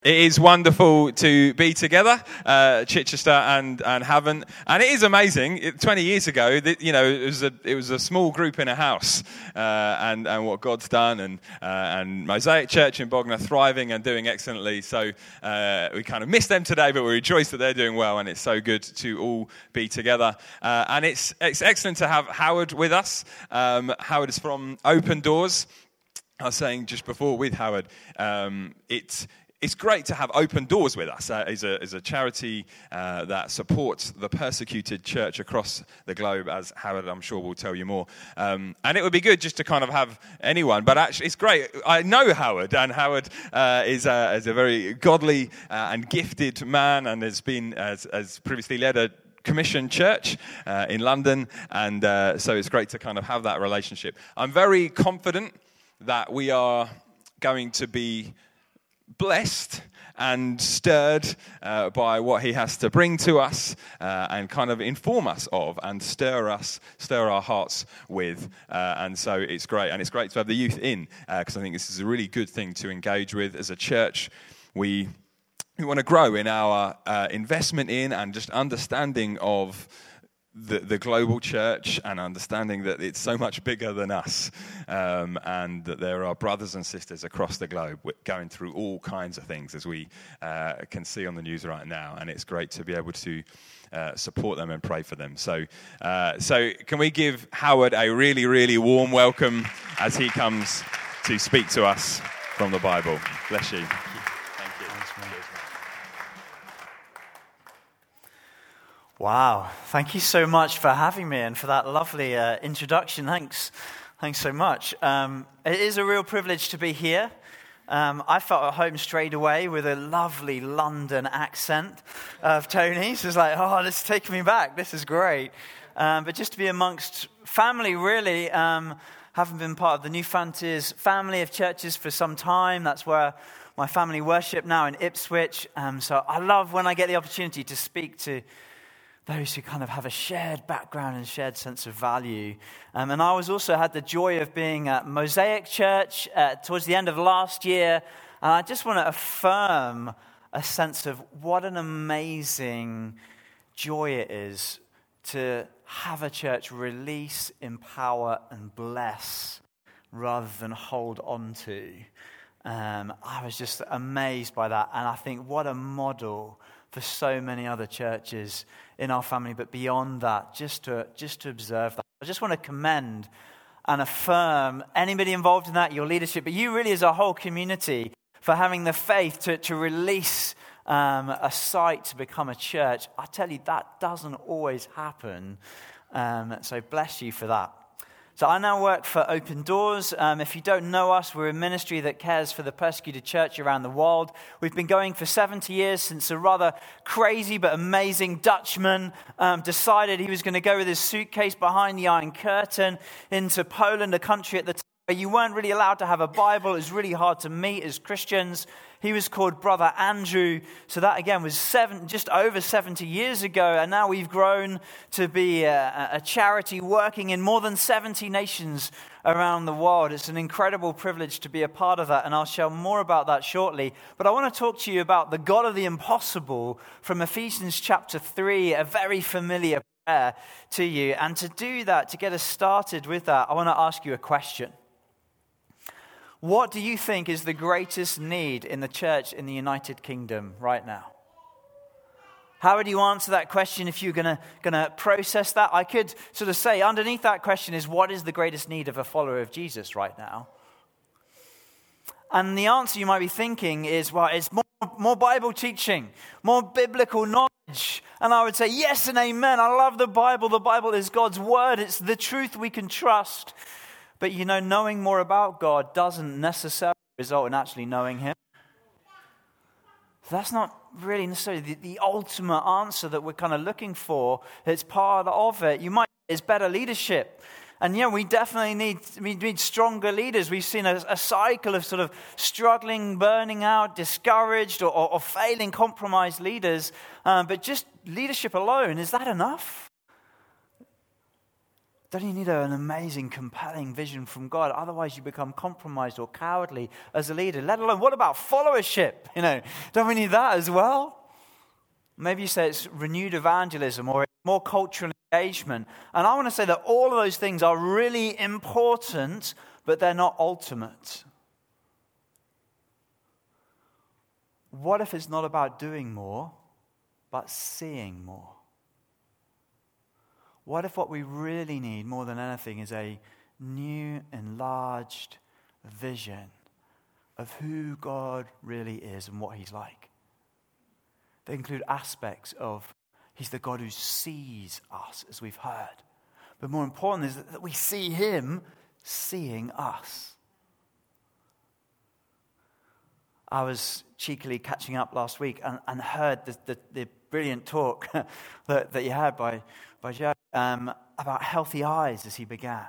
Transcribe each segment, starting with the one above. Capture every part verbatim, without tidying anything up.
It is wonderful to be together, uh, Chichester and and Havant, and it is amazing. It, Twenty years ago, that, you know, it was a it was a small group in a house, uh, and and what God's done, and uh, and Mosaic Church in Bognor thriving and doing excellently. So uh, we kind of miss them today, but we rejoice that they're doing well, and it's so good to all be together. Uh, and it's it's excellent to have Howard with us. Um, Howard is from Open Doors. I was saying just before with Howard, um, it's. It's great to have Open Doors with us uh, as, a, as a charity uh, that supports the persecuted church across the globe, as Howard, I'm sure, will tell you more. Um, and it would be good just to kind of have anyone, but actually it's great. I know Howard, and Howard uh, is, uh, is a very godly uh, and gifted man, and has been, has, has previously led a Commission Church uh, in London, and uh, so it's great to kind of have that relationship. I'm very confident that we are going to be blessed and stirred uh, by what he has to bring to us uh, and kind of inform us of and stir us, stir our hearts with. Uh, and so it's great. And it's great to have the youth in because uh, I think this is a really good thing to engage with as a church. We, we want to grow in our uh, investment in and just understanding of The, the global church, and understanding that it's so much bigger than us, um, and that there are brothers and sisters across the globe going through all kinds of things, as we uh, can see on the news right now, and it's great to be able to uh, support them and pray for them. So, uh, so can we give Howard a really, really warm welcome as he comes to speak to us from the Bible. Bless you. Wow, thank you so much for having me and for that lovely uh, introduction. Thanks, thanks so much. Um, it is a real privilege to be here. Um, I felt at home straight away with a lovely London accent of Tony's. It's like, oh, this is taking me back. This is great. Um, but just to be amongst family, really, um, having been part of the New Frontiers family of churches for some time. That's where my family worship now in Ipswich. Um, so I love when I get the opportunity to speak to those who kind of have a shared background and shared sense of value. Um, and I was also had the joy of being at Mosaic Church uh, towards the end of last year. And I just want to affirm a sense of what an amazing joy it is to have a church release, empower, and bless rather than hold on to. Um, I was just amazed by that. And I think what a model for so many other churches in our family, but beyond that, just to just to observe that. I just want to commend and affirm anybody involved in that, your leadership, but you really as a whole community for having the faith to, to release um, a site to become a church. I tell you, that doesn't always happen. Um, so bless you for that. So I now work for Open Doors. Um, if you don't know us, we're a ministry that cares for the persecuted church around the world. We've been going for seventy years since a rather crazy but amazing Dutchman um, decided he was going to go with his suitcase behind the Iron Curtain into Poland, a country at the time where you weren't really allowed to have a Bible. It was really hard to meet as Christians. He was called Brother Andrew. So that, again, was seven, just over seventy years ago. And now we've grown to be a, a charity working in more than seventy nations around the world. It's an incredible privilege to be a part of that. And I'll share more about that shortly. But I want to talk to you about the God of the impossible from Ephesians chapter three, a very familiar prayer to you. And to do that, to get us started with that, I want to ask you a question. What do you think is the greatest need in the church in the United Kingdom right now? How would you answer that question if you're going to process that? I could sort of say underneath that question is, what is the greatest need of a follower of Jesus right now? And the answer you might be thinking is, well, it's more, more Bible teaching, more biblical knowledge. And I would say, yes and amen. I love the Bible. The Bible is God's word. It's the truth we can trust. But, you know, knowing more about God doesn't necessarily result in actually knowing Him. So that's not really necessarily the, the ultimate answer that we're kind of looking for. It's part of it. You might say it's better leadership. And, yeah, we definitely need, we need stronger leaders. We've seen a, a cycle of sort of struggling, burning out, discouraged, or, or, or failing, compromised leaders. Um, but just leadership alone, is that enough? Don't you need an amazing, compelling vision from God? Otherwise, you become compromised or cowardly as a leader. Let alone, what about followership? You know, don't we need that as well? Maybe you say it's renewed evangelism or more cultural engagement. And I want to say that all of those things are really important, but they're not ultimate. What if it's not about doing more, but seeing more? What if what we really need more than anything is a new, enlarged vision of who God really is and what he's like? They include aspects of he's the God who sees us, as we've heard. But more important is that we see him seeing us. I was cheekily catching up last week and, and heard the, the, the brilliant talk that, that you had by, by Joe um, about healthy eyes as he began.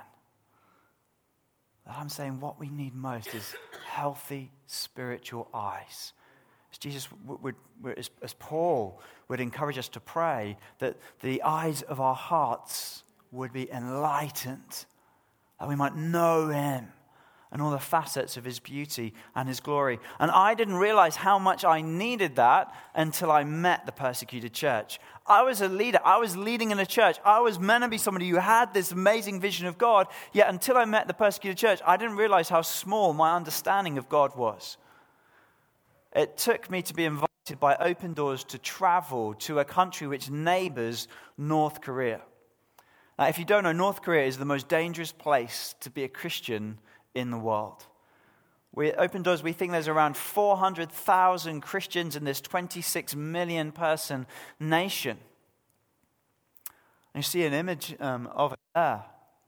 I'm saying what we need most is healthy spiritual eyes. As Jesus would, would as, as Paul would encourage us to pray, that the eyes of our hearts would be enlightened, that we might know him and all the facets of his beauty and his glory. And I didn't realize how much I needed that until I met the persecuted church. I was a leader. I was leading in a church. I was meant to be somebody who had this amazing vision of God. Yet until I met the persecuted church, I didn't realize how small my understanding of God was. It took me to be invited by Open Doors to travel to a country which neighbors North Korea. Now, if you don't know, North Korea is the most dangerous place to be a Christian in the world. We at Open Doors, we think there's around four hundred thousand Christians in this twenty-six million person nation. And you see an image um, of it there,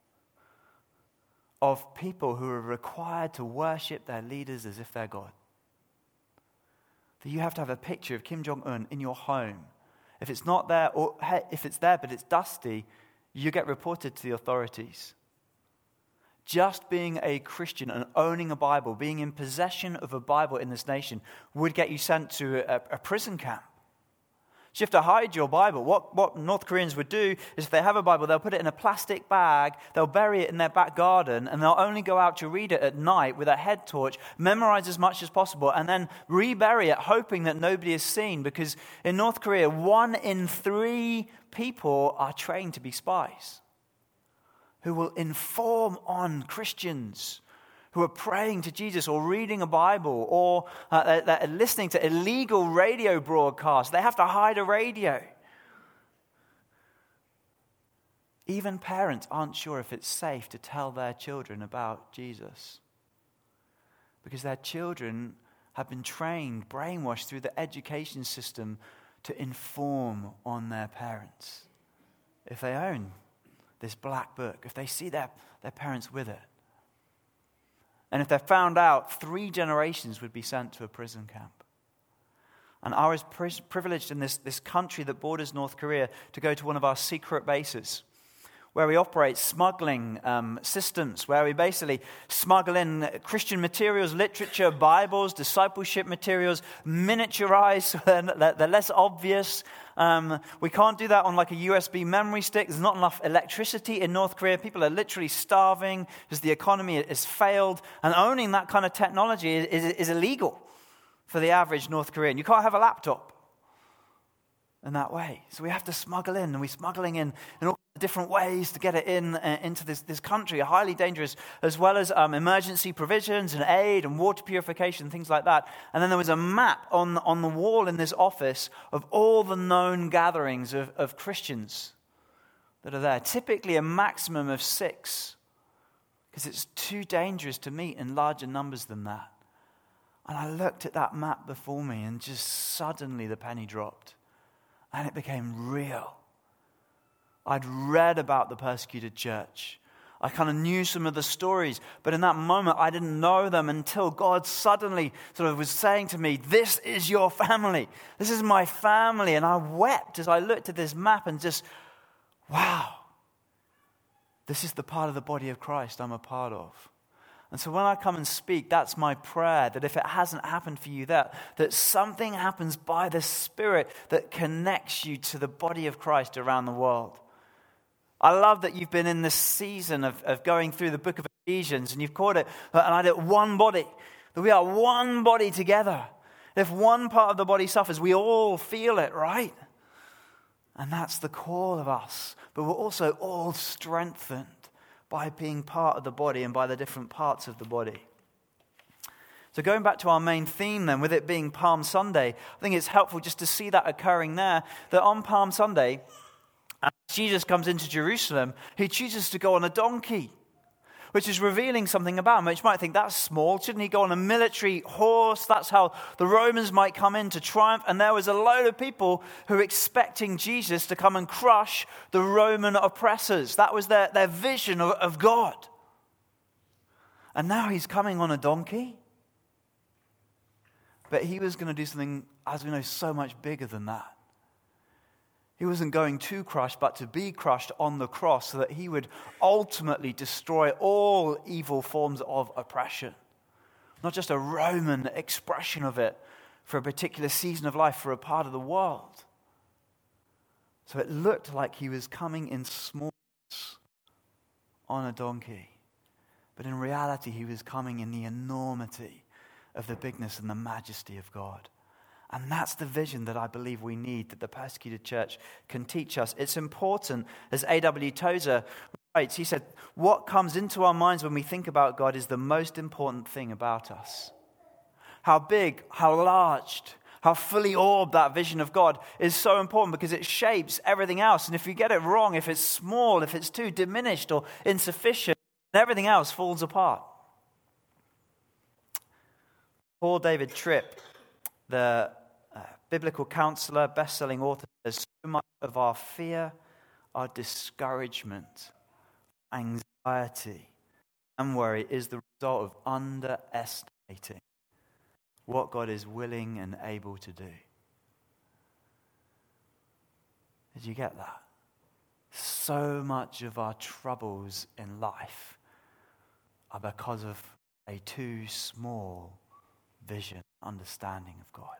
of people who are required to worship their leaders as if they're God. That you have to have a picture of Kim Jong-un in your home. If it's not there, or if it's there but it's dusty, you get reported to the authorities. Just being a Christian and owning a Bible, being in possession of a Bible in this nation, would get you sent to a, a prison camp. So you have to hide your Bible. What, what North Koreans would do is if they have a Bible, they'll put it in a plastic bag, they'll bury it in their back garden, and they'll only go out to read it at night with a head torch, memorize as much as possible, and then rebury it, hoping that nobody is seen. Because in North Korea, one in three people are trained to be spies, who will inform on Christians who are praying to Jesus or reading a Bible or uh, they're listening to illegal radio broadcasts. They have to hide a radio. Even parents aren't sure if it's safe to tell their children about Jesus, because their children have been trained, brainwashed through the education system to inform on their parents. If they own this black book, if they see their, their parents with it. And if they're found out, three generations would be sent to a prison camp. And I was pri- privileged in this, this country that borders North Korea to go to one of our secret bases, where we operate smuggling um, systems, where we basically smuggle in Christian materials, literature, Bibles, discipleship materials, miniaturized so they're, they're less obvious. Um, we can't do that on like a U S B memory stick. There's not enough electricity in North Korea. People are literally starving because the economy has failed. And owning that kind of technology is, is, is illegal for the average North Korean. You can't have a laptop in that way. So we have to smuggle in, and we're smuggling in in all different ways to get it in uh, into this, this country, highly dangerous, as well as um, emergency provisions and aid and water purification, things like that. And then there was a map on, on the wall in this office of all the known gatherings of, of Christians that are there. Typically a maximum of six, because it's too dangerous to meet in larger numbers than that. And I looked at that map before me, and just suddenly the penny dropped. And it became real. I'd read about the persecuted church. I kind of knew some of the stories, but in that moment I didn't know them until God suddenly sort of was saying to me, this is your family. This is my family. And I wept as I looked at this map and just, wow, this is the part of the body of Christ I'm a part of. And so when I come and speak, that's my prayer, that if it hasn't happened for you, that, that something happens by the Spirit that connects you to the body of Christ around the world. I love that you've been in this season of, of going through the book of Ephesians, and you've called it an idea of one body, that we are one body together. If one part of the body suffers, we all feel it, right? And that's the call of us. But we're also all strengthened by being part of the body and by the different parts of the body. So going back to our main theme then, with it being Palm Sunday, I think it's helpful just to see that occurring there, that on Palm Sunday, as Jesus comes into Jerusalem, he chooses to go on a donkey, which is revealing something about him, which you might think, that's small. Shouldn't he go on a military horse? That's how the Romans might come in to triumph. And there was a load of people who were expecting Jesus to come and crush the Roman oppressors. That was their, their vision of, of God. And now he's coming on a donkey. But he was going to do something, as we know, so much bigger than that. He wasn't going to crush, but to be crushed on the cross so that he would ultimately destroy all evil forms of oppression. Not just a Roman expression of it for a particular season of life, for a part of the world. So it looked like he was coming in small on a donkey. But in reality, he was coming in the enormity of the bigness and the majesty of God. And that's the vision that I believe we need, that the persecuted church can teach us. It's important, as A W Tozer writes, he said, what comes into our minds when we think about God is the most important thing about us. How big, how large, how fully orbed that vision of God is so important because it shapes everything else. And if you get it wrong, if it's small, if it's too diminished or insufficient, everything else falls apart. Paul David Tripp, the uh, biblical counselor, best-selling author, says so much of our fear, our discouragement, anxiety, and worry is the result of underestimating what God is willing and able to do. Did you get that? So much of our troubles in life are because of a too small vision, understanding of God.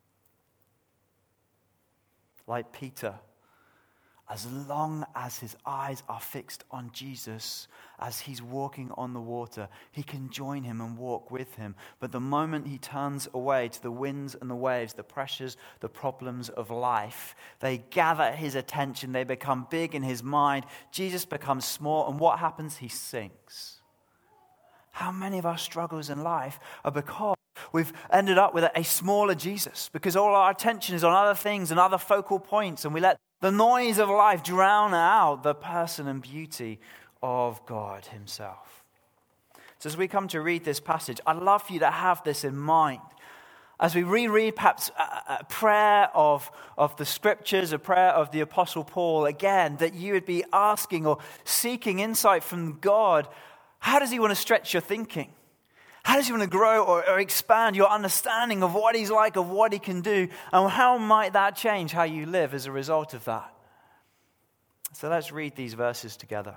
Like Peter, as long as his eyes are fixed on Jesus, as he's walking on the water, he can join him and walk with him. But the moment he turns away to the winds and the waves, the pressures, the problems of life, they gather his attention, they become big in his mind. Jesus becomes small, and what happens? He sinks. How many of our struggles in life are because we've ended up with a smaller Jesus, because all our attention is on other things and other focal points, and we let the noise of life drown out the person and beauty of God himself. So as we come to read this passage, I'd love for you to have this in mind. As we reread perhaps a, a prayer of, of the scriptures, a prayer of the Apostle Paul, again, that you would be asking or seeking insight from God. How does he want to stretch your thinking? How does he want to grow or, or expand your understanding of what he's like, of what he can do? And how might that change how you live as a result of that? So let's read these verses together.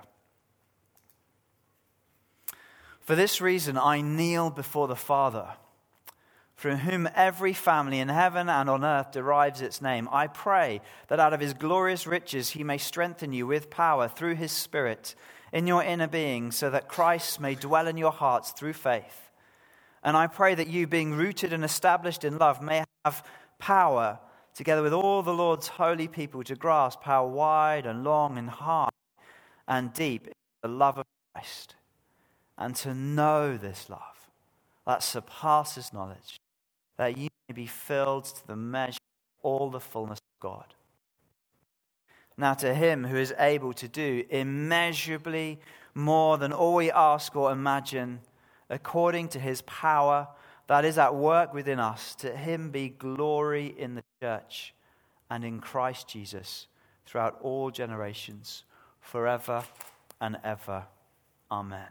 For this reason I kneel before the Father, from whom every family in heaven and on earth derives its name. I pray that out of his glorious riches he may strengthen you with power through his Spirit in your inner being, so that Christ may dwell in your hearts through faith. And I pray that you, being rooted and established in love, may have power, together with all the Lord's holy people, to grasp how wide and long and high and deep is the love of Christ, and to know this love that surpasses knowledge, that you may be filled to the measure of all the fullness of God. Now to him who is able to do immeasurably more than all we ask or imagine, according to his power that is at work within us, to him be glory in the church and in Christ Jesus throughout all generations, forever and ever. Amen.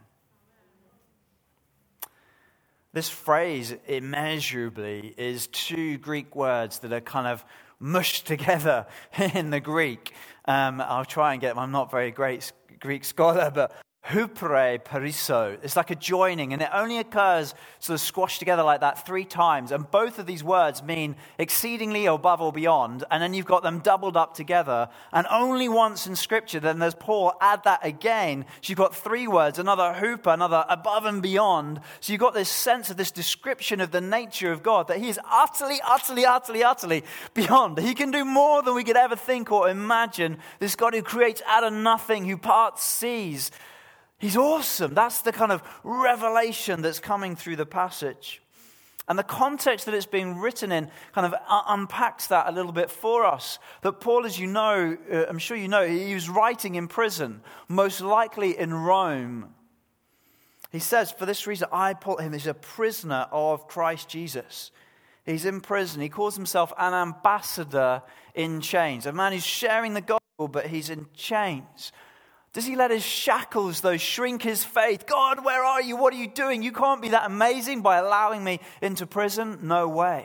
This phrase, immeasurably, is two Greek words that are kind of mushed together in the Greek. Um, I'll try and get them. I'm not a very great Greek scholar, but hupere periso. It's like a joining, and it only occurs sort of squashed together like that three times. And both of these words mean exceedingly, above, or beyond. And then you've got them doubled up together. And only once in Scripture, then there's Paul add that again. So you've got three words, another huper, another above and beyond. So you've got this sense of this description of the nature of God, that he is utterly, utterly, utterly, utterly beyond. He can do more than we could ever think or imagine. This God who creates out of nothing, who parts seas. He's awesome. That's the kind of revelation that's coming through the passage. And the context that it's being written in kind of unpacks that a little bit for us. That Paul, as you know, uh, I'm sure you know, he was writing in prison, most likely in Rome. He says, for this reason, I, Paul, him is a prisoner of Christ Jesus. He's in prison. He calls himself an ambassador in chains. A man who's sharing the gospel, but he's in chains. Does he let his shackles, though, shrink his faith? God, where are you? What are you doing? You can't be that amazing by allowing me into prison. No way.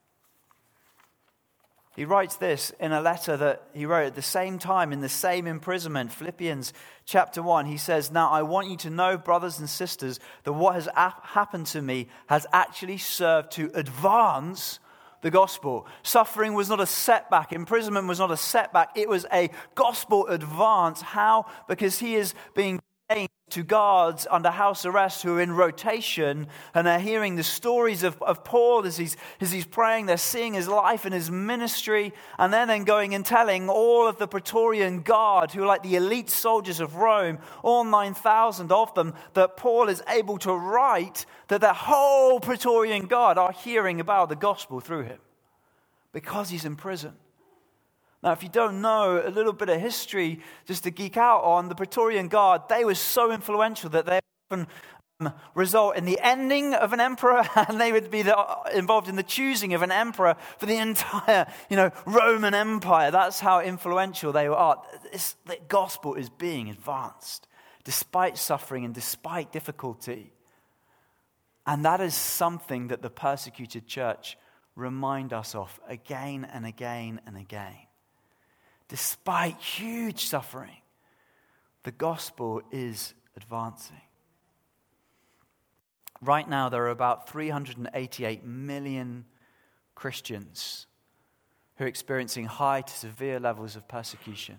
He writes this in a letter that he wrote at the same time, in the same imprisonment, Philippians chapter one. He says, now I want you to know, brothers and sisters, that what has happened to me has actually served to advance the gospel. Suffering was not a setback. Imprisonment was not a setback. It was a gospel advance. How? Because he is being chained to guards under house arrest who are in rotation and are hearing the stories of, of Paul as he's, as he's praying. They're seeing his life and his ministry, and then, then going and telling all of the Praetorian Guard, who are like the elite soldiers of Rome, all nine thousand of them, that Paul is able to write that the whole Praetorian Guard are hearing about the gospel through him because he's in prison. Now, if you don't know a little bit of history, just to geek out on, the Praetorian Guard, they were so influential that they often um, result in the ending of an emperor, and they would be the, involved in the choosing of an emperor for the entire, you know, Roman Empire. That's how influential they are. It's, the gospel is being advanced, despite suffering and despite difficulty. And that is something that the persecuted church remind us of again and again and again. Despite huge suffering, the gospel is advancing. Right now, there are about three hundred eighty-eight million Christians who are experiencing high to severe levels of persecution.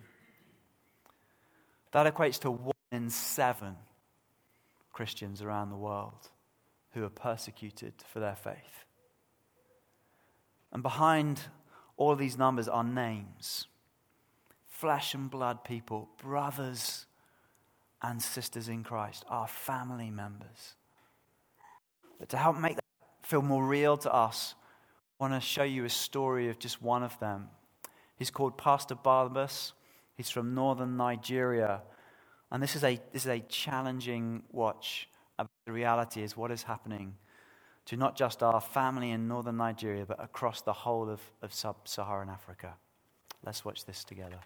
That equates to one in seven Christians around the world who are persecuted for their faith. And behind all these numbers are names. Flesh and blood people, brothers and sisters in Christ, our family members. But to help make that feel more real to us, I want to show you a story of just one of them. He's called Pastor Barnabas. He's from northern Nigeria. And this is a this is a challenging watch. The reality is what is happening to not just our family in northern Nigeria, but across the whole of, of sub-Saharan Africa. Let's watch this together.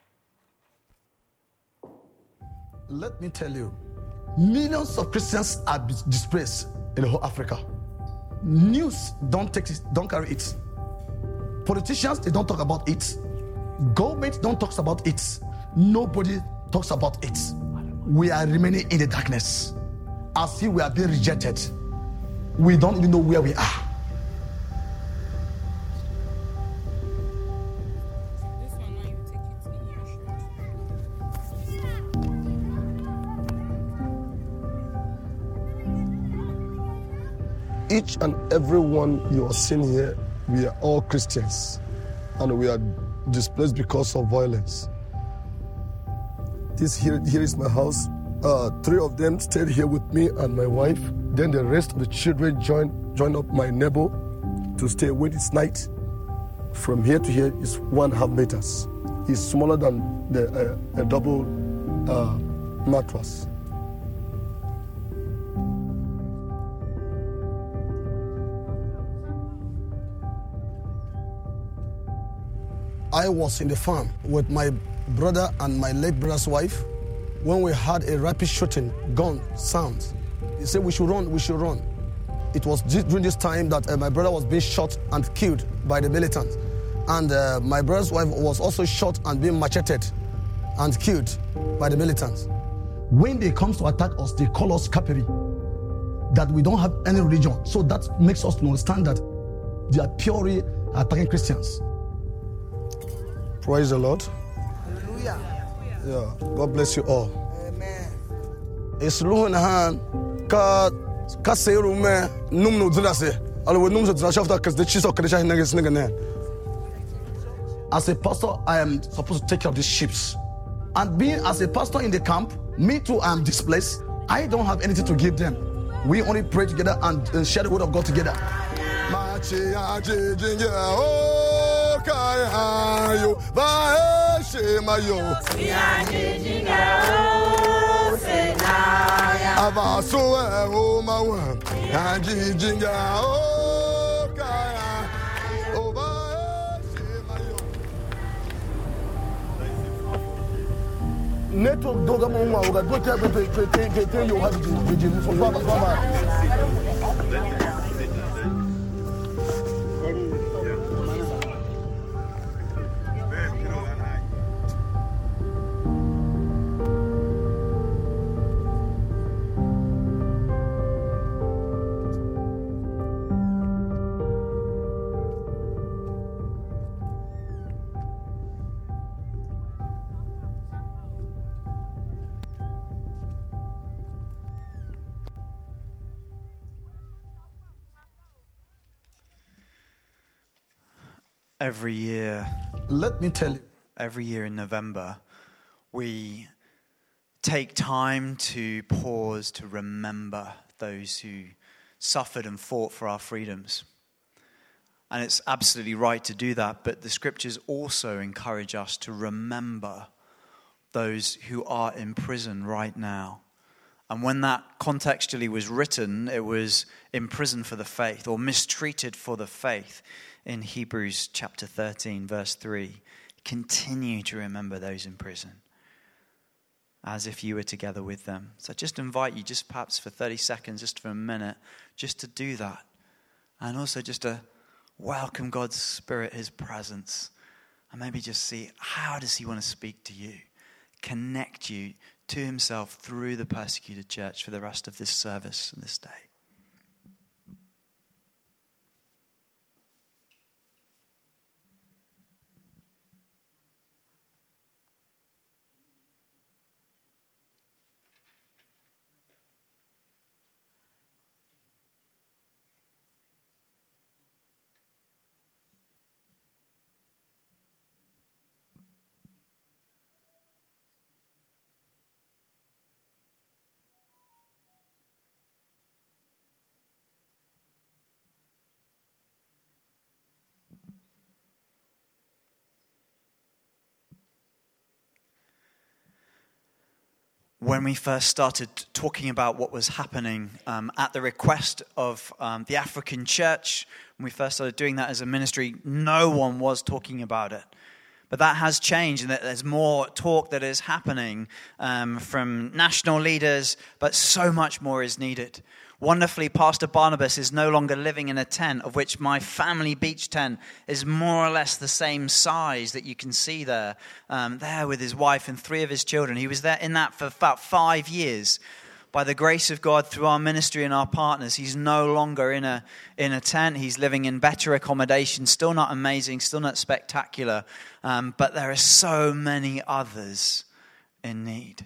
Let me tell you, millions of Christians are displaced in the whole Africa. News don't take it, don't carry it. Politicians, they don't talk about it. Government don't talk about it. Nobody talks about it. We are remaining in the darkness. As if we are being rejected. We don't even know where we are. Each and every one you are seeing here, we are all Christians, and we are displaced because of violence. This here, here is my house. Uh, three of them stayed here with me and my wife. Then the rest of the children joined joined up my neighbor to stay away this night. From here to here is one half meters. It's smaller than the uh, a double uh, mattress. I was in the farm with my brother and my late brother's wife when we heard a rapid shooting gun sounds. He said we should run, we should run. It was during this time that uh, my brother was being shot and killed by the militants. And uh, my brother's wife was also shot and being macheted and killed by the militants. When they come to attack us, they call us Kaperi, that we don't have any religion. So that makes us to understand that they are purely attacking Christians. Praise the Lord. Hallelujah. Yeah. God bless you all. Amen. It's luhu na han ka ka seru me num no dulase. Alo num so dulase after cuz the cheese of Kadisha niggas nigga. As a pastor, I am supposed to take care of these sheep. And being as a pastor in the camp, me too, I am displaced. I don't have anything to give them. We only pray together and, and share the word of God together. Network doga mwa uga go tell me to tell you how to do from Baba Baba. Every year, Let me tell you, every year in November, we take time to pause to remember those who suffered and fought for our freedoms. And it's absolutely right to do that, but the scriptures also encourage us to remember those who are in prison right now. And when that contextually was written, it was in prison for the faith or mistreated for the faith. In Hebrews chapter thirteen, verse three, continue to remember those in prison as if you were together with them. So I just invite you, just perhaps for thirty seconds, just for a minute, just to do that. And also just to welcome God's Spirit, His presence. And maybe just see, how does He want to speak to you? Connect you to Himself through the persecuted church for the rest of this service and this day. When we first started talking about what was happening um, at the request of um, the African church, when we first started doing that as a ministry, no one was talking about it. But that has changed, and that there's more talk that is happening um, from national leaders, but so much more is needed. Wonderfully, Pastor Barnabas is no longer living in a tent, of which my family beach tent is more or less the same size that you can see there, um, there with his wife and three of his children. He was there in that for about five years. By the grace of God, through our ministry and our partners, he's no longer in a in a tent. He's living in better accommodation. Still not amazing, still not spectacular, um, but there are so many others in need.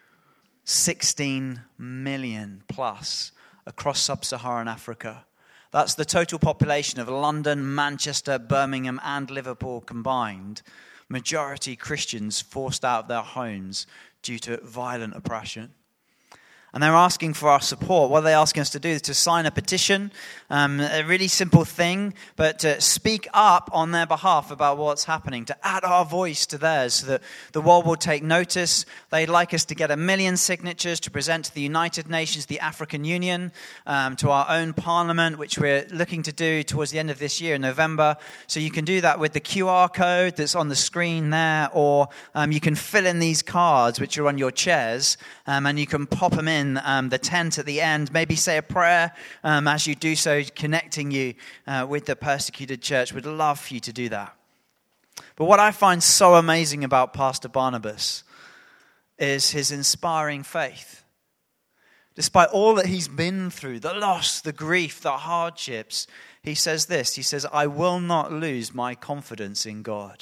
sixteen million plus across sub-Saharan Africa. That's the total population of London, Manchester, Birmingham, and Liverpool combined. Majority Christians forced out of their homes due to violent oppression. And they're asking for our support. What are they asking us to do? Is to sign a petition, um, a really simple thing, but to speak up on their behalf about what's happening, to add our voice to theirs so that the world will take notice. They'd like us to get a million signatures to present to the United Nations, the African Union, um, to our own parliament, which we're looking to do towards the end of this year in November. So you can do that with the Q R code that's on the screen there, or um, you can fill in these cards, which are on your chairs, um, and you can pop them in Um, the tent at the end. Maybe say a prayer um, as you do so, connecting you uh, with the persecuted church. We'd love for you to do that. But what I find so amazing about Pastor Barnabas is his inspiring faith. Despite all that he's been through, the loss, the grief, the hardships, he says this. He says, I will not lose my confidence in God.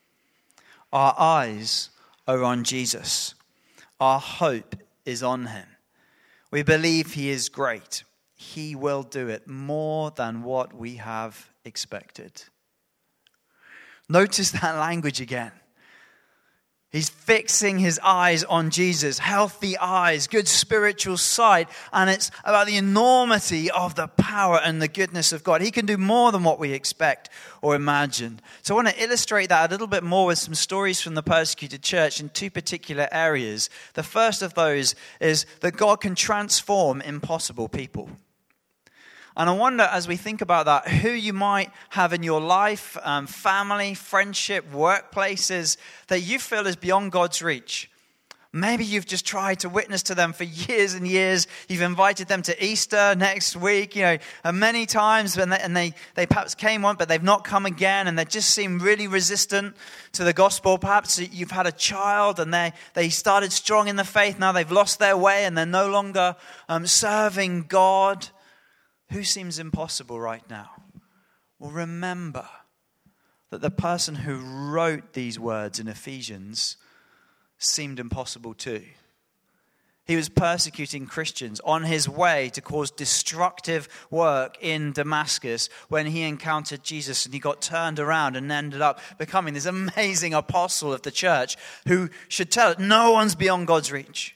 Our eyes are on Jesus. Our hope is on him. We believe he is great. He will do it more than what we have expected. Notice that language again. He's fixing his eyes on Jesus, healthy eyes, good spiritual sight, and it's about the enormity of the power and the goodness of God. He can do more than what we expect or imagine. So I want to illustrate that a little bit more with some stories from the persecuted church in two particular areas. The first of those is that God can transform impossible people. And I wonder, as we think about that, who you might have in your life, um, family, friendship, workplaces, that you feel is beyond God's reach. Maybe you've just tried to witness to them for years and years. You've invited them to Easter next week, you know, and many times, and they, and they, they perhaps came on, but they've not come again, and they just seem really resistant to the gospel. Perhaps you've had a child, and they, they started strong in the faith. Now they've lost their way, and they're no longer um, serving God. Who seems impossible right now? Well, remember that the person who wrote these words in Ephesians seemed impossible too. He was persecuting Christians on his way to cause destructive work in Damascus when he encountered Jesus, and he got turned around and ended up becoming this amazing apostle of the church who should tell it no one's beyond God's reach.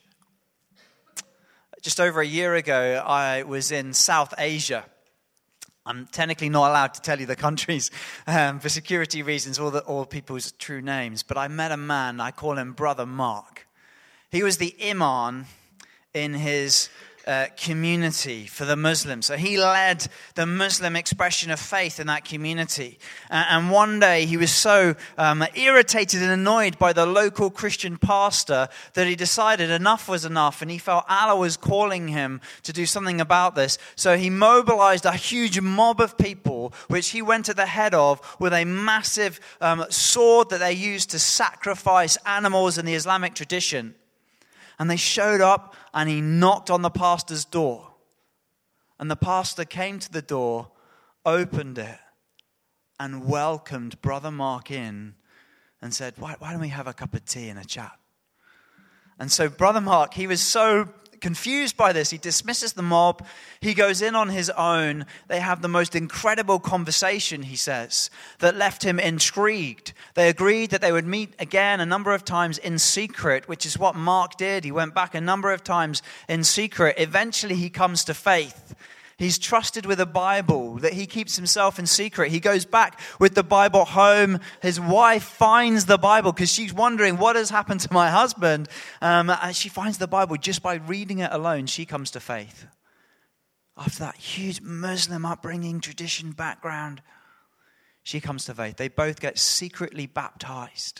Just over a year ago, I was in South Asia. I'm technically not allowed to tell you the countries um, for security reasons or, the, or people's true names. But I met a man, I call him Brother Mark. He was the imam in his uh, community for the Muslims. So he led the Muslim expression of faith in that community. Uh, and one day he was so um, irritated and annoyed by the local Christian pastor that he decided enough was enough, and he felt Allah was calling him to do something about this. So he mobilized a huge mob of people, which he went at the head of with a massive um, sword that they used to sacrifice animals in the Islamic tradition. And they showed up, and he knocked on the pastor's door. And the pastor came to the door, opened it, and welcomed Brother Mark in and said, why, why don't we have a cup of tea and a chat? And so Brother Mark, he was so confused by this. He dismisses the mob. He goes in on his own. They have the most incredible conversation, he says, that left him intrigued. They agreed that they would meet again a number of times in secret, which is what Mark did. He went back a number of times in secret. Eventually, he comes to faith. He's trusted with a Bible that he keeps himself in secret. He goes back with the Bible home. His wife finds the Bible because she's wondering, what has happened to my husband? Um, and she finds the Bible just by reading it alone. She comes to faith. After that huge Muslim upbringing, tradition, background, she comes to faith. They both get secretly baptized.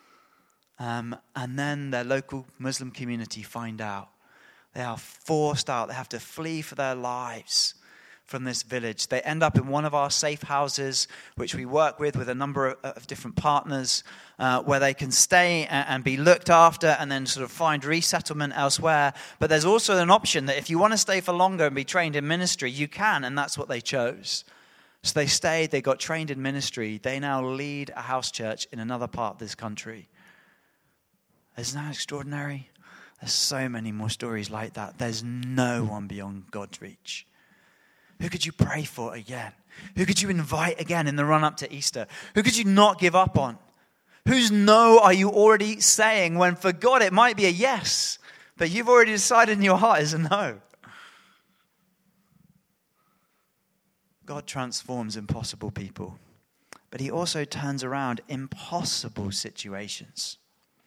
Um, and then their local Muslim community find out. They are forced out. They have to flee for their lives from this village. They end up in one of our safe houses, which we work with with a number of, of different partners, uh, where they can stay and, and be looked after and then sort of find resettlement elsewhere. But there's also an option that if you want to stay for longer and be trained in ministry, you can, and that's what they chose. So they stayed, they got trained in ministry. They now lead a house church in another part of this country. Isn't that extraordinary? There's so many more stories like that. There's no one beyond God's reach. Who could you pray for again? Who could you invite again in the run-up to Easter? Who could you not give up on? Whose no are you already saying when for God it might be a yes, but you've already decided in your heart is a no? God transforms impossible people, but he also turns around impossible situations.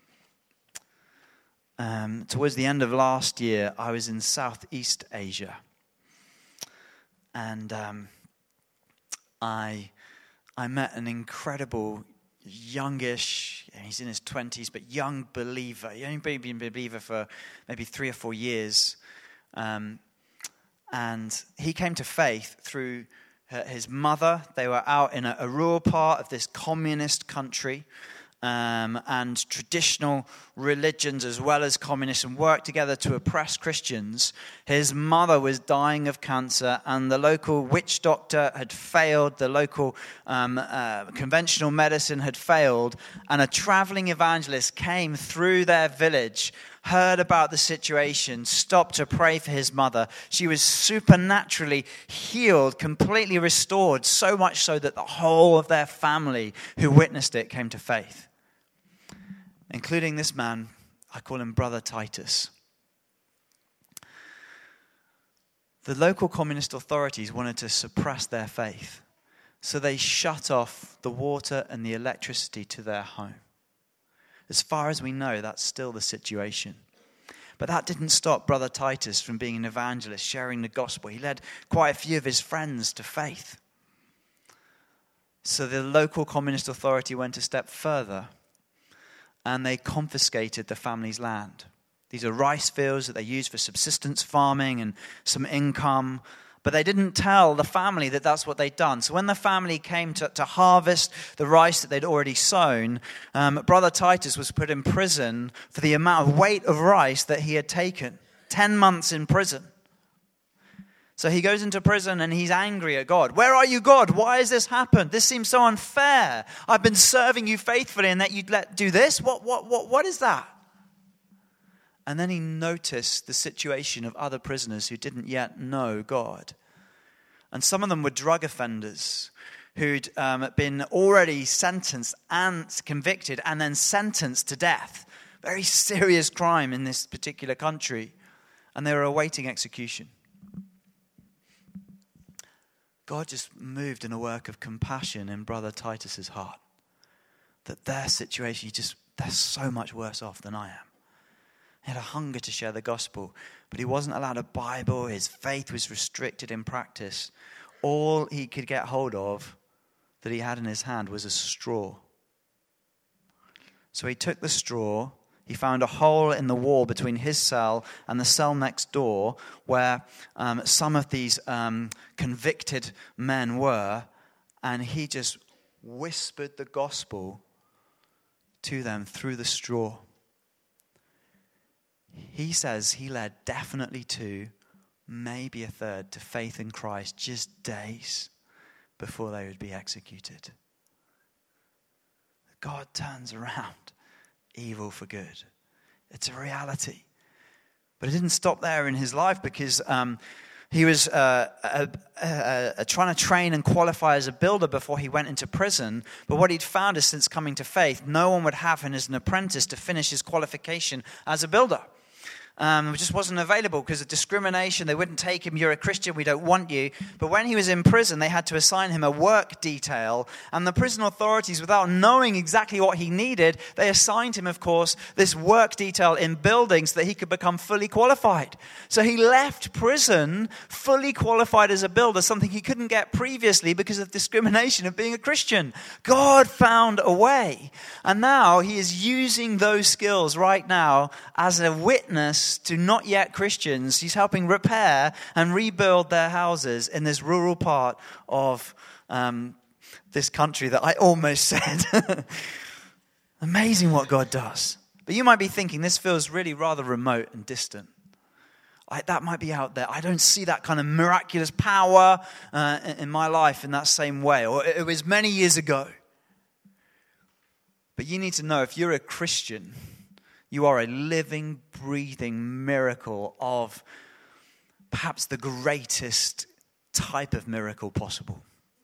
Um, towards the end of last year, I was in Southeast Asia. And um, I I met an incredible, youngish, he's in his twenties, but young believer. He's only been a believer for maybe three or four years. Um, and he came to faith through his mother. They were out in a, a rural part of this communist country. um, and traditional religions as well as communism worked together to oppress Christians. His mother was dying of cancer, and the local witch doctor had failed. The local um, uh, conventional medicine had failed, and a traveling evangelist came through their village, heard about the situation, stopped to pray for his mother. She was supernaturally healed, completely restored, so much so that the whole of their family who witnessed it came to faith, including this man. I call him Brother Titus. The local communist authorities wanted to suppress their faith, so they shut off the water and the electricity to their home. As far as we know, that's still the situation. But that didn't stop Brother Titus from being an evangelist, sharing the gospel. He led quite a few of his friends to faith. So the local communist authority went a step further, and they confiscated the family's land. These are rice fields that they used for subsistence farming and some income. But they didn't tell the family that that's what they'd done. So when the family came to, to harvest the rice that they'd already sown, um, Brother Titus was put in prison for the amount of weight of rice that he had taken. Ten months in prison. So he goes into prison and he's angry at God. Where are you, God? Why has this happened? This seems so unfair. I've been serving you faithfully and that you'd let do this? What, what, what, what is that? And then he noticed the situation of other prisoners who didn't yet know God. And some of them were drug offenders who'd um, been already sentenced and convicted and then sentenced to death. Very serious crime in this particular country. And they were awaiting execution. God just moved in a work of compassion in Brother Titus's heart. That their situation, just they're so much worse off than I am. He had a hunger to share the gospel, but he wasn't allowed a Bible. His faith was restricted in practice. All he could get hold of that he had in his hand was a straw. So he took the straw. He found a hole in the wall between his cell and the cell next door where um, some of these um, convicted men were, and he just whispered the gospel to them through the straw. He says he led definitely two, maybe a third, to faith in Christ just days before they would be executed. God turns around evil for good. It's a reality. But it didn't stop there in his life, because um, he was uh, uh, uh, uh, trying to train and qualify as a builder before he went into prison. But what he'd found is, since coming to faith, no one would have him as an apprentice to finish his qualification as a builder. Um, it just wasn't available because of discrimination. They wouldn't take him. You're a Christian, we don't want you. But when he was in prison, they had to assign him a work detail. And the prison authorities, without knowing exactly what he needed, they assigned him, of course, this work detail in building so that he could become fully qualified. So he left prison fully qualified as a builder, something he couldn't get previously because of discrimination of being a Christian. God found a way. And now he is using those skills right now as a witness to not yet Christians. He's helping repair and rebuild their houses in this rural part of um, this country that I almost said. Amazing what God does. But you might be thinking, this feels really rather remote and distant. I, that might be out there. I don't see that kind of miraculous power uh, in, in my life in that same way. Or it was many years ago. But you need to know, if you're a Christian, you are a living, breathing miracle of perhaps the greatest type of miracle possible.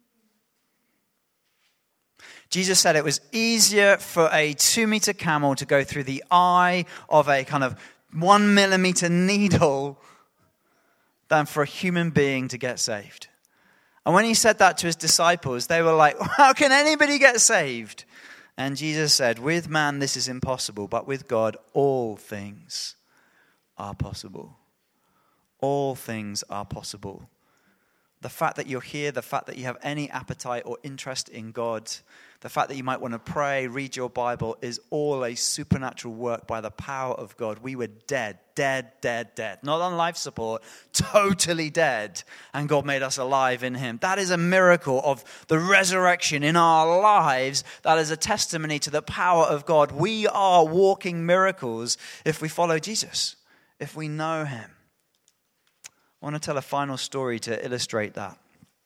Jesus said it was easier for a two-meter camel to go through the eye of a kind of one millimeter needle than for a human being to get saved. And when he said that to his disciples, they were like, how can anybody get saved? And Jesus said, with man this is impossible, but with God all things are possible. All things are possible The fact that you're here, the fact that you have any appetite or interest in God, the fact that you might want to pray, read your Bible, is all a supernatural work by the power of God. We were dead, dead, dead, dead. Not on life support, totally dead. And God made us alive in him. That is a miracle of the resurrection in our lives. That is a testimony to the power of God. We are walking miracles if we follow Jesus, if we know him. I want to tell a final story to illustrate that.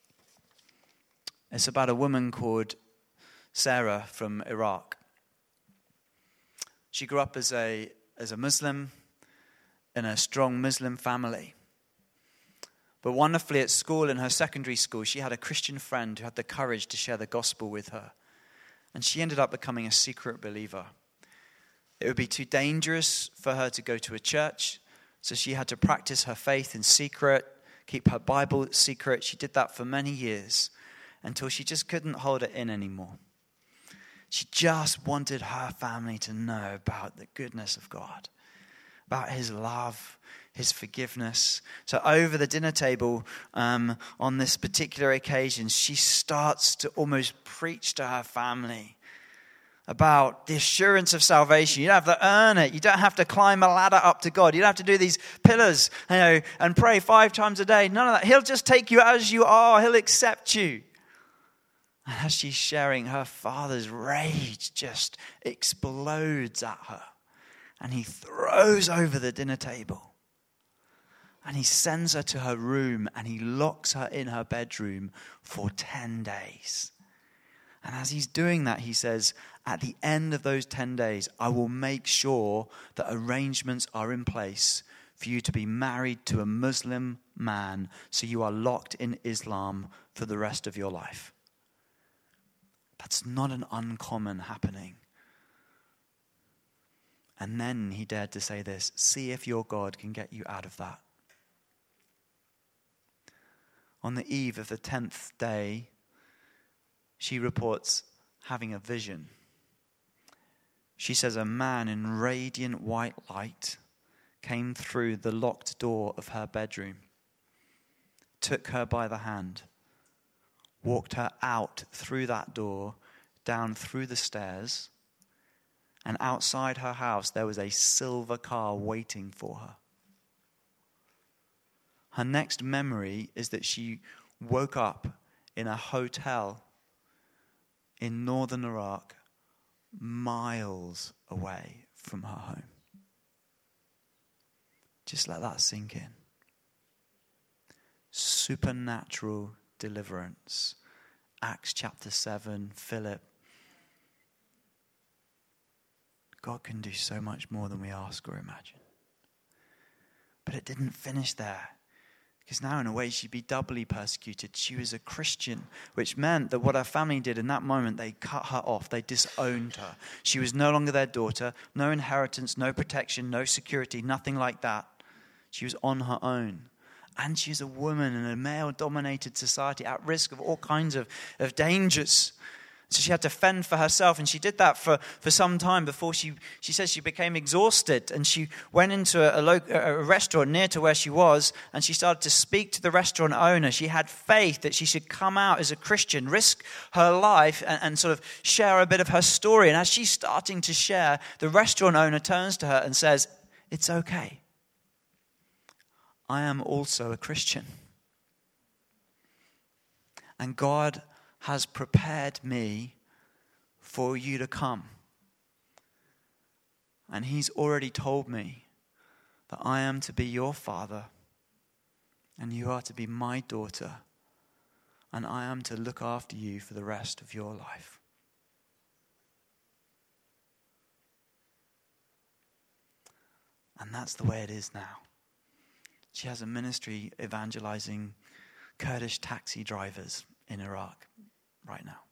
It's about a woman called Sarah from Iraq. She grew up as a as a Muslim in a strong Muslim family. But wonderfully at school, in her secondary school, she had a Christian friend who had the courage to share the gospel with her. And she ended up becoming a secret believer. It would be too dangerous for her to go to a church, so she had to practice her faith in secret, keep her Bible secret. She did that for many years until she just couldn't hold it in anymore. She just wanted her family to know about the goodness of God, about his love, his forgiveness. So over the dinner table um, on this particular occasion, she starts to almost preach to her family about the assurance of salvation. You don't have to earn it. You don't have to climb a ladder up to God. You don't have to do these pillars, you know, and pray five times a day. None of that. He'll just take you as you are. He'll accept you. And as she's sharing, her father's rage just explodes at her. And he throws over the dinner table. And he sends her to her room and he locks her in her bedroom for ten days. And as he's doing that, he says, at the end of those ten days, I will make sure that arrangements are in place for you to be married to a Muslim man, so you are locked in Islam for the rest of your life. That's not an uncommon happening. And then he dared to say this, see if your God can get you out of that. On the eve of the tenth day, she reports having a vision. She says a man in radiant white light came through the locked door of her bedroom, took her by the hand, walked her out through that door, down through the stairs, and outside her house there was a silver car waiting for her. Her next memory is that she woke up in a hotel in northern Iraq, miles away from her home. Just let that sink in. Supernatural deliverance. Acts chapter seven, Philip. God can do so much more than we ask or imagine. But it didn't finish there. Because now in a way she'd be doubly persecuted. She was a Christian, which meant that what her family did in that moment, they cut her off. They disowned her. She was no longer their daughter. No inheritance, no protection, no security, nothing like that. She was on her own. And she's a woman in a male-dominated society at risk of all kinds of, of dangers. So she had to fend for herself, and she did that for, for some time before she, she says she became exhausted, and she went into a, a, local, a restaurant near to where she was, and she started to speak to the restaurant owner. She had faith that she should come out as a Christian, risk her life, and, and sort of share a bit of her story. And as she's starting to share, the restaurant owner turns to her and says, "It's okay. I am also a Christian. And God has prepared me for you to come. And he's already told me that I am to be your father and you are to be my daughter, and I am to look after you for the rest of your life." And that's the way it is now. She has a ministry evangelizing Kurdish taxi drivers in Iraq right now.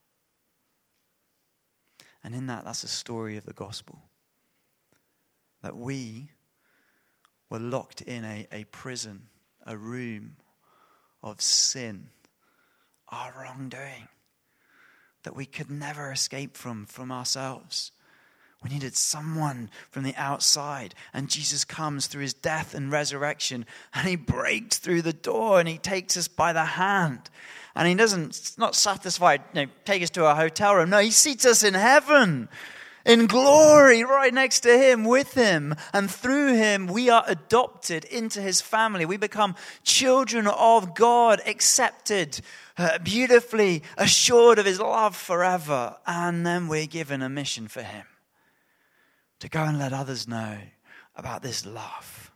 And in that, that's a story of the gospel. That we were locked in a, a prison, a room of sin, our wrongdoing, that we could never escape from, from ourselves. We needed someone from the outside. And Jesus comes through his death and resurrection, and he breaks through the door and he takes us by the hand. And he doesn't, not satisfied, you know, take us to a hotel room. No, he seats us in heaven, in glory, right next to him, with him. And through him, we are adopted into his family. We become children of God, accepted, uh, beautifully assured of his love forever. And then we're given a mission for him, to go and let others know about this love.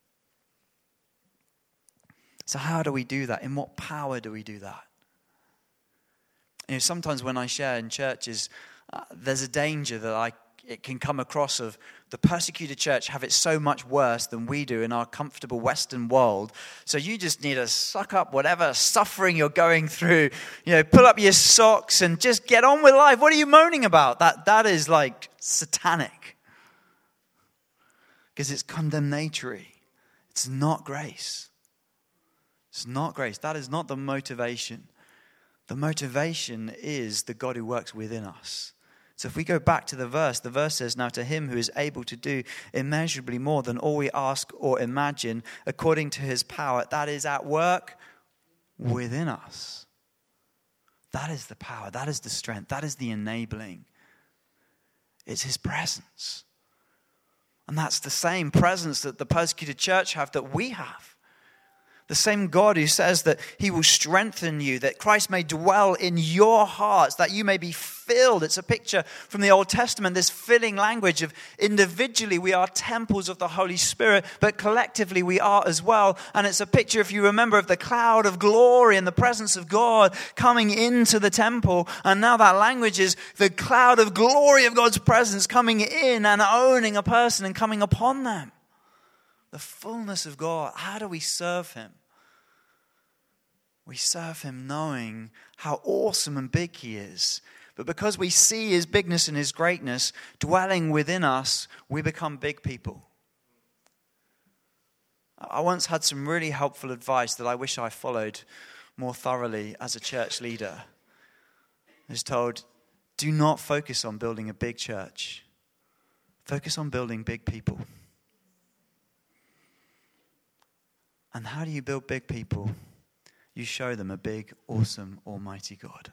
So how do we do that? In what power do we do that? You know, sometimes when I share in churches, uh, there's a danger that I it can come across of the persecuted church have it so much worse than we do in our comfortable Western world. So you just need to suck up whatever suffering you're going through. You know, pull up your socks and just get on with life. What are you moaning about? That that is like satanic. Because it's condemnatory. It's not grace. It's not grace. That is not the motivation. The motivation is the God who works within us. So if we go back to the verse, the verse says, now to him who is able to do immeasurably more than all we ask or imagine, according to his power, that is at work within us. That is the power. That is the strength. That is the enabling. It's his presence. And that's the same presence that the persecuted church have, that we have. The same God who says that he will strengthen you, that Christ may dwell in your hearts, that you may be filled. It's a picture from the Old Testament, this filling language of individually we are temples of the Holy Spirit, but collectively we are as well. And it's a picture, if you remember, of the cloud of glory and the presence of God coming into the temple. And now that language is the cloud of glory of God's presence coming in and owning a person and coming upon them. The fullness of God. How do we serve him? We serve him knowing how awesome and big he is. But because we see his bigness and his greatness dwelling within us, we become big people. I once had some really helpful advice that I wish I followed more thoroughly as a church leader. I was told, do not focus on building a big church. Focus on building big people. And how do you build big people? You show them a big, awesome, almighty God.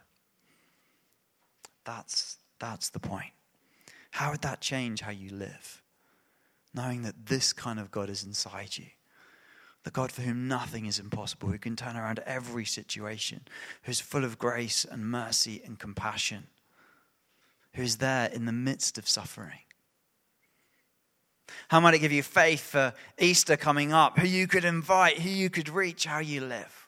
That's, that's the point. How would that change how you live? Knowing that this kind of God is inside you. The God for whom nothing is impossible, who can turn around every situation, who's full of grace and mercy and compassion, who's there in the midst of suffering. How might it give you faith for Easter coming up? Who you could invite, who you could reach, how you live.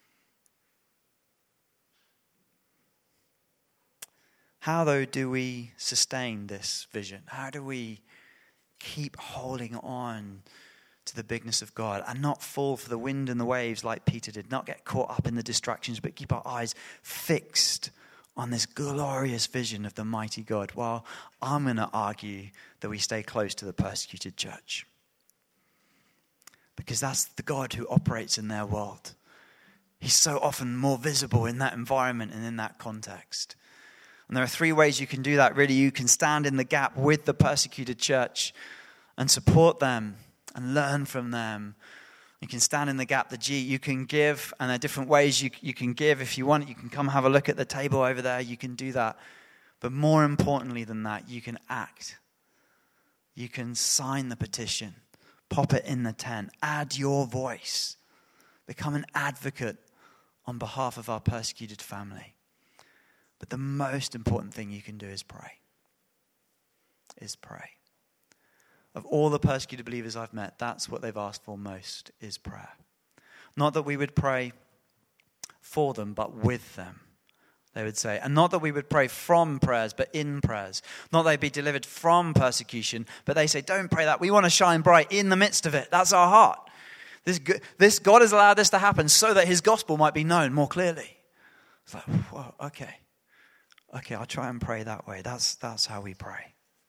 How, though, do we sustain this vision? How do we keep holding on to the bigness of God and not fall for the wind and the waves like Peter did? Not get caught up in the distractions, but keep our eyes fixed on this glorious vision of the mighty God. Well, I'm going to argue that we stay close to the persecuted church. Because that's the God who operates in their world. He's so often more visible in that environment and in that context. And there are three ways you can do that, really. You can stand in the gap with the persecuted church and support them and learn from them. You can stand in the gap, the G, you can give, and there are different ways you, you can give. If you want, you can come have a look at the table over there, you can do that. But more importantly than that, you can act. You can sign the petition, pop it in the tent, add your voice, become an advocate on behalf of our persecuted family. But the most important thing you can do is pray. Is pray. Of all the persecuted believers I've met, that's what they've asked for most, is prayer. Not that we would pray for them, but with them, they would say. And not that we would pray from prayers, but in prayers. Not that they'd be delivered from persecution, but they say, don't pray that. We want to shine bright in the midst of it. That's our heart. This, this God has allowed this to happen so that his gospel might be known more clearly. It's like, whoa, okay. Okay, I'll try and pray that way. That's, that's how we pray.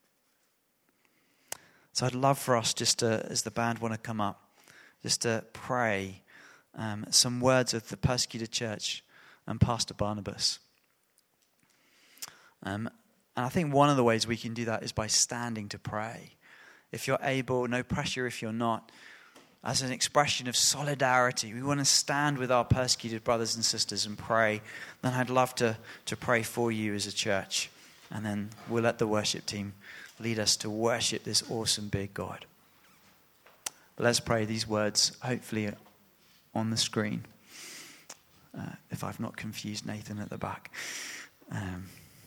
So I'd love for us just to, as the band want to come up, just to pray um, some words of the persecuted church and Pastor Barnabas. Um, And I think one of the ways we can do that is by standing to pray. If you're able, no pressure if you're not. As an expression of solidarity, we want to stand with our persecuted brothers and sisters and pray. Then I'd love to, to pray for you as a church. And then we'll let the worship team lead us to worship this awesome big God. But let's pray these words, hopefully on the screen. Uh, if I've not confused Nathan at the back. Um,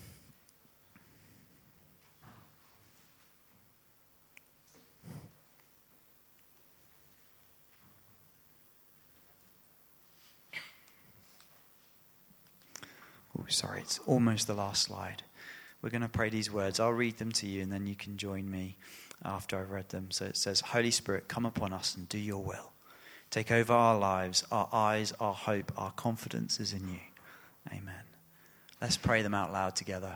oh, sorry, it's almost the last slide. We're going to pray these words. I'll read them to you and then you can join me after I've read them. So it says, Holy Spirit, come upon us and do your will. Take over our lives, our eyes, our hope, our confidence is in you. Amen. Let's pray them out loud together.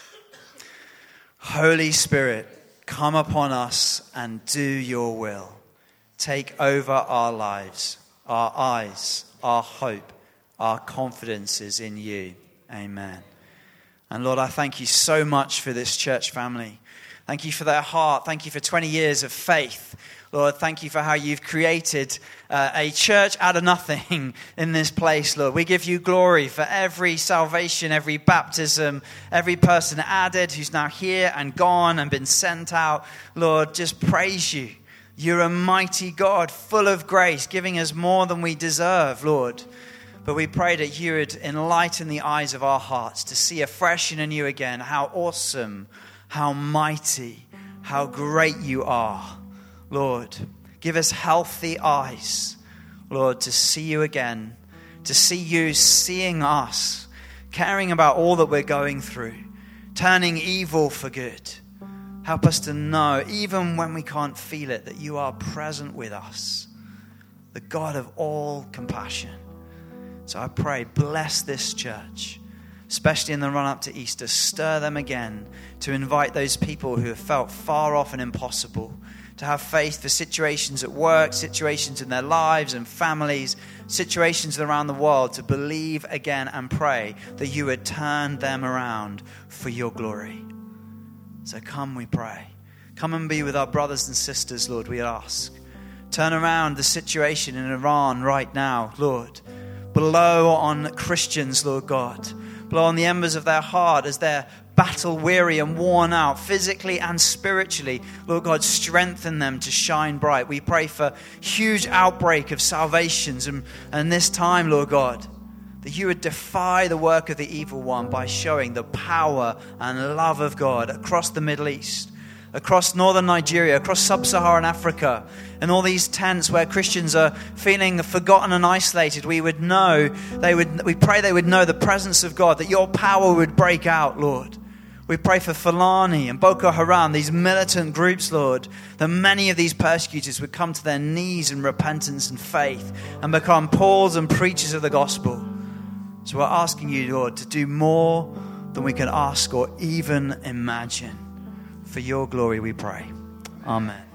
Holy Spirit, come upon us and do your will. Take over our lives, our eyes, our hope, our confidence is in you. Amen. And Lord, I thank you so much for this church family. Thank you for their heart. Thank you for twenty years of faith. Lord, thank you for how you've created uh, a church out of nothing in this place, Lord. We give you glory for every salvation, every baptism, every person added who's now here and gone and been sent out. Lord, just praise you. You're a mighty God, full of grace, giving us more than we deserve, Lord. But we pray that you would enlighten the eyes of our hearts to see afresh and anew again how awesome, how mighty, how great you are. Lord, give us healthy eyes, Lord, to see you again, to see you seeing us, caring about all that we're going through, turning evil for good. Help us to know, even when we can't feel it, that you are present with us, the God of all compassion. So I pray, bless this church, especially in the run-up to Easter. Stir them again to invite those people who have felt far off and impossible to have faith for situations at work, situations in their lives and families, situations around the world, to believe again and pray that you would turn them around for your glory. So come, we pray. Come and be with our brothers and sisters, Lord, we ask. Turn around the situation in Iran right now, Lord. Blow on Christians, Lord God. Blow on the embers of their heart as they're battle weary and worn out, physically and spiritually. Lord God, strengthen them to shine bright. We pray for huge outbreak of salvations. And, and this time, Lord God, that you would defy the work of the evil one by showing the power and love of God across the Middle East, across northern Nigeria, across sub-Saharan Africa, and all these tents where Christians are feeling forgotten and isolated. We would know, they would. We pray they would know the presence of God, that your power would break out, Lord. We pray for Fulani and Boko Haram, these militant groups, Lord, that many of these persecutors would come to their knees in repentance and faith and become Pauls and preachers of the gospel. So we're asking you, Lord, to do more than we can ask or even imagine. For your glory we pray. Amen.